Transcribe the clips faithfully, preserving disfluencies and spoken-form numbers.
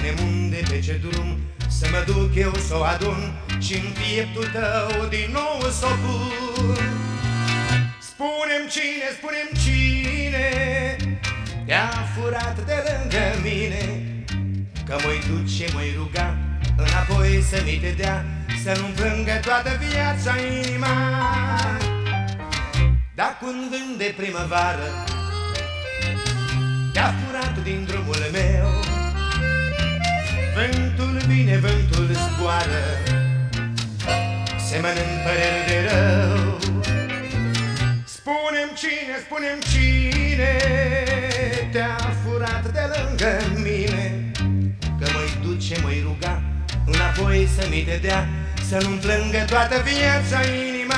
spune-mi unde, pe ce drum să mă duc eu să o adun și-n pieptul tău din nou să o pun. Spune-mi cine, spune-mi cine te-a furat de lângă mine, că mă-i duce, mă-i ruga înapoi să mi te dea, să nu-mi plângă toată viața inima. Dacă un vânt de primăvară te-a furat din drumul meu, vântul vine, vântul zboară, se mănânc păreri de rău. Spune-mi cine, spune-mi cine te-a furat de lângă mine, că mă-i duce, mă-i ruga înapoi să mi te dea, să nu-mi plângă toată viața inima.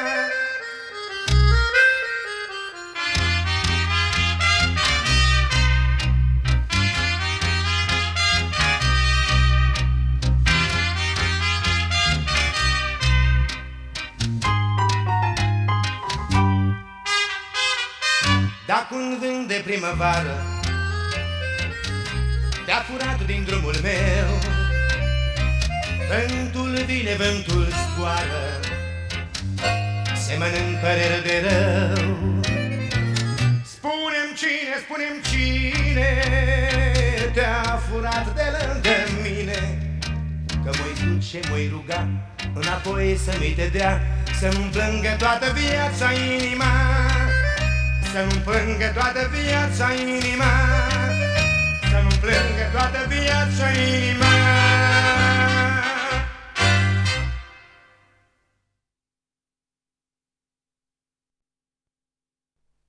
Dacă un vânt de primăvară te-a furat din drumul meu, vântul vine, vântul zboară, se mănânc păreri de rău. Spune-mi cine, spune-mi cine te-a furat de lângă mine, că mă-i duce, mă-i ruga înapoi să mi te dea, să nu-mi plângă toată viața inima, să nu-mi plângă toată viața inima, să nu-mi plângă toată viața inima.